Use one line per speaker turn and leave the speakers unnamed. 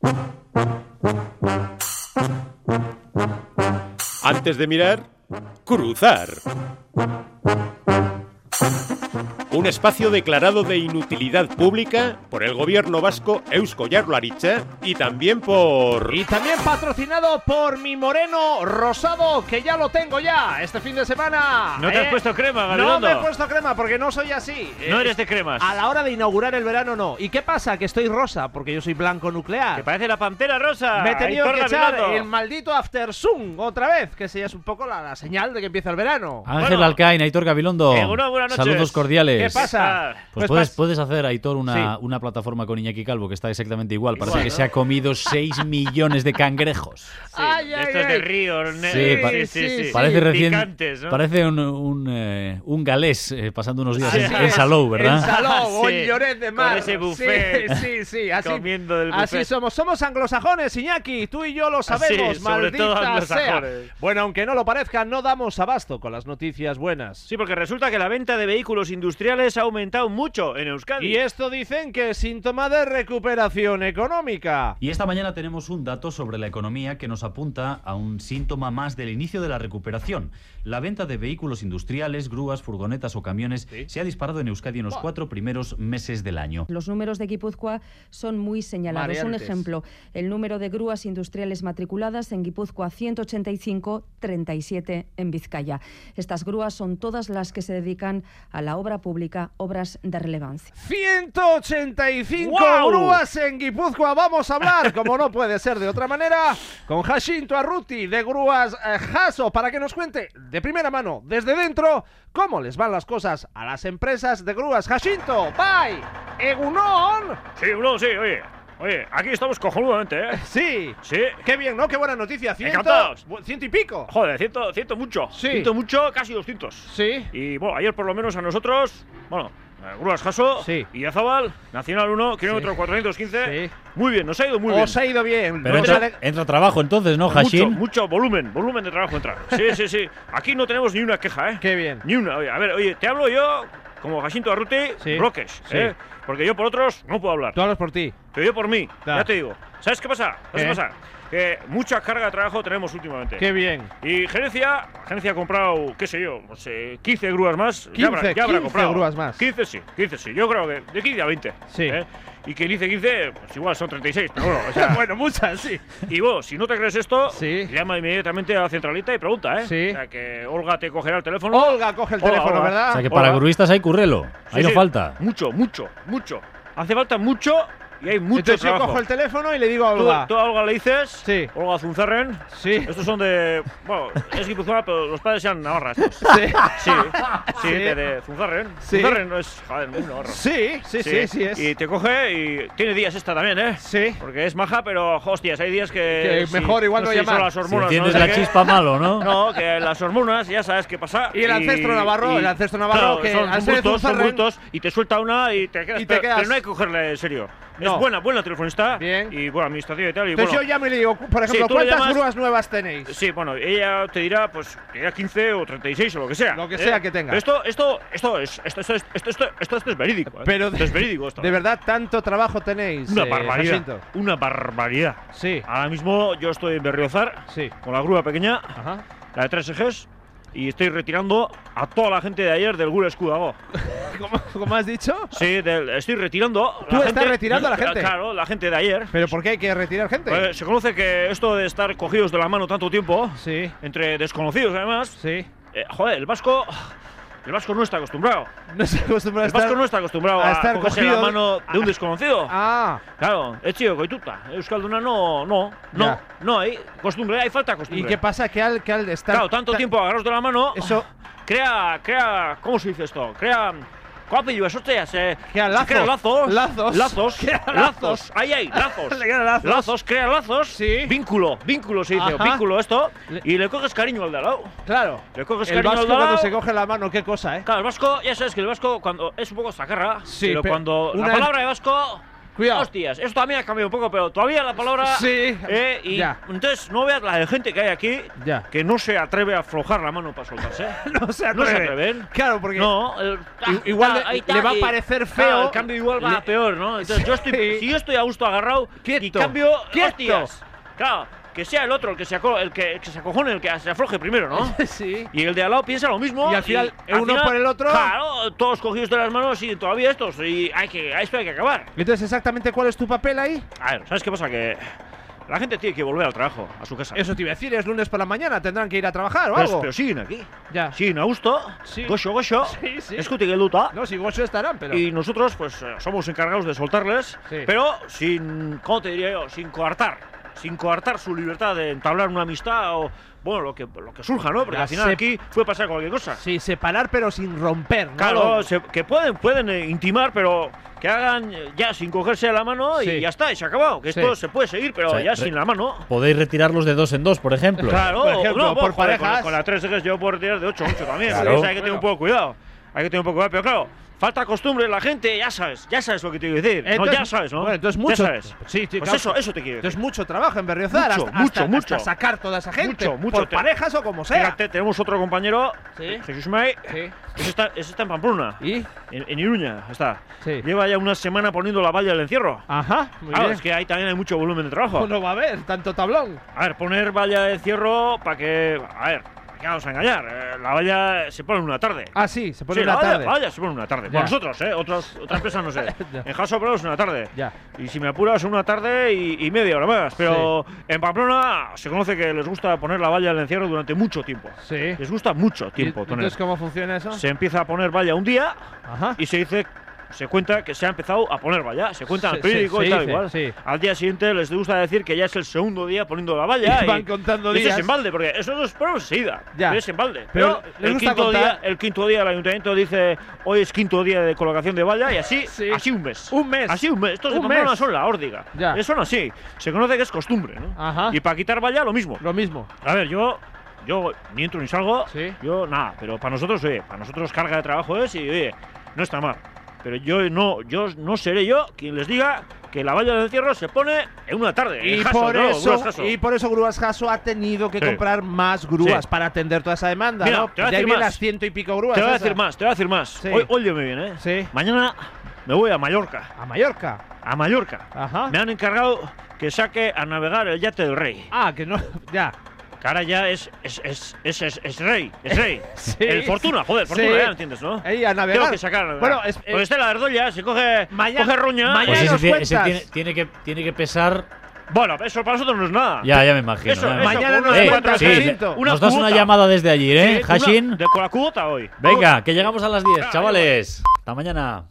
Antes de mirar, cruzar. Un espacio declarado de inutilidad pública por el gobierno vasco Eusko Jaurlaritza y también
patrocinado por mi moreno rosado, que ya lo tengo ya este fin de semana.
¿No te has puesto crema, Gabilondo?
No me he puesto crema porque no soy así.
No eres de cremas.
A la hora de inaugurar el verano no. ¿Y qué pasa? Que estoy rosa porque yo soy blanco nuclear.
Que parece la pantera rosa.
Me he tenido
Aitor
que echar
Gabilondo.
el maldito After Sun otra vez, que esa ya es un poco la señal de que empieza el verano.
Ángel Alcaín, Aitor Gabilondo.
Buenas noches.
Saludos cordiales.
¿Qué pasa?
Pues puedes hacer, Aitor, una plataforma con Iñaki Calvo que está exactamente igual. Parece que se ha comido 6 millones de cangrejos.
Sí, estos de río.
Sí.
Parece recién.
Picantes, ¿no?
Parece un galés pasando unos días en Salou, ¿verdad?
En Salou,
Sí.
en Lloret de Mar.
Con ese buffet.
Sí. Así,
Comiendo del buffet.
así somos. Somos anglosajones, Iñaki. Tú y yo lo sabemos,
Sí, sobre todo
maldita sea.
anglosajones.
Bueno, aunque no lo parezca, no damos abasto con las noticias buenas.
Sí, porque resulta que la venta de vehículos industriales ha aumentado mucho en Euskadi.
Y esto dicen que es síntoma de recuperación económica.
Y esta mañana tenemos un dato sobre la economía que nos apunta a un síntoma más del inicio de la recuperación. La venta de vehículos industriales, grúas, furgonetas o camiones se ha disparado en Euskadi en los 4 primeros meses del año.
Los números de Guipúzcoa son muy señalados.
Mareantes.
Un ejemplo, el número de grúas industriales matriculadas en Guipúzcoa 185, 37 en Vizcaya. Estas grúas son todas las que se dedican a la obra pública, obras de relevancia.
185
¡Guau!
grúas en Guipúzcoa. Vamos a hablar, como no puede ser de otra manera, con Jacinto Arruti de Grúas Jaso, para que nos cuente de primera mano, desde dentro, cómo les van las cosas a las empresas de grúas. Jacinto, bye, Egunon.
Sí, bro, sí, oye, aquí estamos cojonudamente, ¿eh?
Sí,
Sí.
qué bien, ¿no? Qué buena noticia.
Encantados.
100 y pico.
Joder, ciento mucho.
Sí.
100 mucho, casi 200.
Sí.
Y bueno, ayer por lo menos a nosotros, Grúas Jaso
Sí.
y Azabal, Nacional 1, kilómetro 415.
Sí.
Muy bien, nos ha ido muy bien.
Os ha ido bien.
Pero
Nos ale-
entra trabajo entonces, ¿no, Hashim?
Mucho volumen de trabajo entra. Sí. Aquí no tenemos ni una queja, ¿eh?
Qué bien.
Ni una. Oye, te hablo yo como Jacinto Arruti,
Sí.
bloques,
Sí.
¿eh? Porque yo por otros no puedo hablar.
Tú hablas por ti.
Pero yo por mí,
Da.
ya te digo. ¿Sabes qué pasa?
¿Qué?
Que mucha carga de trabajo tenemos últimamente.
Qué bien.
Y gerencia ha comprado, qué sé yo, 15 grúas más.
15
ya habrá comprado.
grúas más.
15 sí. Yo creo que de 15 a 20.
Sí.
¿eh? Y quien dice 15, pues igual son 36. Pero bueno, o sea,
Bueno, muchas, sí.
y vos, si no te crees esto,
Sí.
llama inmediatamente a la centralita y pregunta, ¿eh?
Sí.
O sea, que Olga te cogerá el teléfono.
Olga coge el teléfono,
Olga.
¿verdad?
O sea que para
Hola.
gruistas hay currelo. Ahí no
Sí.
falta.
Mucho. Hace falta mucho y hay mucho
Entonces yo
trabajo.
cojo el teléfono y le digo a
Tú
Olga.
a Olga le dices,
Sí.
Olga Zunzarren.
Sí.
Estos son de. Bueno, es guipuzcoana, pero los padres sean navarra estos.
Sí.
Sí, de Zunzarren.
Sí.
Zunzarren no es. Joder, muy navarro.
Sí es.
Y te coge y tiene días esta también, ¿eh?
Sí.
Porque es maja, pero hostias, hay días
Que mejor igual no
sé si son
llamar.
las
Si
hormonas.
enciendes
no sé
la
qué.
chispa malo, ¿no?
No, que las hormonas, ya sabes qué pasa.
Y el ancestro navarro,
claro,
que
son
al ser
bultos,
Zunzarren-
y te suelta una y te quedas.
Y te quedas-
pero no hay que cogerle en serio.
No.
Es buena telefonista.
Bien.
Y buena administrativa y tal. Y
Entonces
bueno,
yo llamo y le digo, por ejemplo,
tú le
¿cuántas
llamas-
grúas nuevas tenéis?
Sí, bueno, ella te dirá, pues, que ya 15 o 36 o lo que sea.
Lo que sea que tenga.
Esto es verídico. ¿eh?
Pero
Esto es verídico esto.
¿De verdad tanto trabajo tenéis?
Una barbaridad.
Jacinto?
Una barbaridad.
Sí.
Ahora mismo yo estoy en Berriozar
Sí.
con la grúa pequeña,
Ajá.
la de 3 ejes, y estoy retirando a toda la gente de ayer del Gure Escudago.
¿Cómo has dicho?
Sí, estoy retirando.
¿Tú estás retirando a la gente?
Claro, la gente de ayer.
¿Pero por qué hay que retirar gente?
Pues, se conoce que esto de estar cogidos de la mano tanto tiempo,
Sí.
entre desconocidos además,
Sí.
joder, el vasco no está acostumbrado.
No se acostumbra a
El vasco
estar...
no está acostumbrado
a
a
estar
cogerse
cogido-
la mano de un desconocido.
Ah.
Claro, es chido, coituta. Euskalduna no hay costumbre, hay falta de costumbre.
¿Y qué pasa? Que al estar...
Claro, tanto tiempo agarrados de la mano,
Eso...
crea, ¿cómo se dice esto? Crea, ¿cómo apellido eso?
Crea lazos.
Crea lazos.
Lazos. Crea lazos.
Ahí, lazos.
Le quedan lazos.
Lazos, crea lazos.
Sí.
Vínculo se dice,
Ajá.
vínculo esto.
Le-
Y le coges cariño al de al lado.
Claro.
Le coges
El
cariño
vasco
al de al
cuando
lado.
se coge la mano, qué cosa, ¿eh?
Claro, el vasco, ya sabes que el vasco cuando es un poco zacarra,
Sí,
pero
pero
cuando
una-
la palabra de vasco
Cuidado.
Hostias, esto también ha cambiado un poco, pero todavía la palabra.
Sí.
Y
Ya.
entonces no veas la de gente que hay aquí
Ya.
que no se atreve a aflojar la mano para soltarse.
No se
No se
atreve.
atreven.
Claro, porque
No,
igual
ahí
le va a
y-
parecer
claro,
feo.
el cambio igual va
Le-
a peor, ¿no? Entonces
Sí.
si yo estoy a gusto agarrado y
Quieto,
cambio,
quieto.
hostias. Claro, que sea el otro el que se acojone, el que se afloje primero, ¿no?
Sí.
Y el de al lado piensa lo mismo.
Y al final, uno por el otro.
Claro, todos cogidos de las manos y todavía estos. Y esto hay que acabar.
Entonces, ¿exactamente cuál es tu papel ahí?
A ver, ¿sabes qué pasa? Que la gente tiene que volver al trabajo, a su casa.
Eso te iba a decir, es lunes por la mañana, tendrán que ir a trabajar o
Pero,
algo.
pero siguen aquí.
Ya.
Siguen a gusto.
Sí.
Goxo.
Sí, sí.
Escuti que luta.
No, si gozo estarán, pero.
Y nosotros, pues, somos encargados de soltarles,
Sí.
pero sin, ¿cómo te diría yo? Sin coartar su libertad de entablar una amistad o, bueno, lo que surja, ¿no? Porque
Ya
al final
sé.
aquí puede pasar cualquier cosa.
Sí, separar, pero sin romper, ¿no?
Claro, que pueden intimar, pero que hagan ya sin cogerse de la mano
Sí.
y ya está, y se ha acabado. Que
Sí.
esto se puede seguir, pero
Sí,
ya sin la mano.
Podéis retirarlos de 2 en 2, por ejemplo.
Claro,
Por ejemplo,
no,
por
joder,
parejas.
Con la 3 ejes yo puedo retirar de 8 mucho también.
Claro.
O sea, hay que tener un poco de cuidado. Hay que tener un poco de cuidado, pero claro. Falta costumbre en la gente, ya sabes lo que te quiero decir.
Entonces-
no, ya sabes, ¿no?
Bueno, entonces
Ya
mucho.
sabes.
Sí,
Pues
claro.
eso te quiero
Entonces
decir.
mucho trabajo en Berriozar,
Mucho,
hasta
mucho.
sacar toda esa gente.
Mucho.
Por parejas o como sea.
Fíjate, tenemos otro compañero,
Sí.
Jesús May,
Sí.
ese está en Pamplona,
¿Y?
en Iruña está.
Sí.
Lleva ya una semana poniendo la valla del encierro.
Ajá, muy
Claro,
bien.
es que ahí también hay mucho volumen de trabajo.
Pues no va a haber tanto tablón.
A ver, poner valla de encierro para que. A ver, ¿qué vamos a engañar? La valla se pone en una tarde.
Ah, sí, se pone
Sí,
una
la
tarde.
valla se pone en una tarde.
Ya.
Por nosotros, otras empresas no sé.
Ya.
En Jaso Pro es una tarde.
Ya.
Y si me apuras, una tarde y media hora más. Pero en Pamplona se conoce que les gusta poner la valla del encierro durante mucho tiempo.
Sí.
Les gusta mucho tiempo
¿Y
poner.
entonces cómo funciona eso?
Se empieza a poner valla un día
Ajá.
y se cuenta que se ha empezado a poner valla. Se cuenta en el
Sí,
periódico
sí,
y tal
dice,
igual.
sí.
Al día siguiente les gusta decir que ya es el segundo día poniendo la valla.
Y van contando
y eso
días.
es en balde, porque eso no es prueba enseguida.
Ya.
Es en balde.
Pero
Pero
les gusta contar.
el quinto día el ayuntamiento dice hoy es quinto día de colocación de valla y así,
Sí.
así un mes.
Un mes.
Así un mes. Estos de
Un
Pamplona
mes.
son la órdiga.
Ya.
Son así. Se conoce que es costumbre, ¿no?
Ajá.
Y para quitar valla lo mismo.
Lo mismo.
A ver, yo ni entro ni salgo,
Sí.
yo nada, pero para nosotros carga de trabajo es y oye, no está mal. Pero yo no seré yo quien les diga que la valla del encierro se pone en una tarde.
Y
en Jaso,
por,
no,
eso,
Grúas Jaso.
y por eso Grúas Jaso ha tenido que
Sí.
comprar más grúas
Sí.
para atender toda esa demanda,
Mira,
¿no?
te voy a
De ahí
decir
vienen
más.
las 100 y pico grúas.
Te voy a
esas.
decir más.
Sí.
Hoy óyeme bien, ¿eh?
Sí.
Mañana me voy a Mallorca.
A Mallorca.
A Mallorca.
Ajá.
Me han encargado que saque a navegar el yate del rey.
Ah, que no. Ya.
Que ahora ya es rey. Es rey.
Sí.
El Fortuna, joder,
Sí.
Fortuna, ya lo entiendes, ¿no?
Ahí a navegar.
Tengo que sacar a navegar.
Bueno,
Porque está la Erdolla, se coge roña.
mañana
Pues
nos
ese
cuentas.
tiene que pesar.
Bueno, eso para nosotros no es nada.
Ya me imagino.
Eso,
ya me
eso,
Mañana
con
nos
una-
cuentas,
sí,
Jacinto.
una
nos das una
cuota.
llamada desde allí, ¿eh,
Sí,
Hashin?
con la cuota hoy.
Venga, que llegamos a las 10, chavales. Hasta mañana.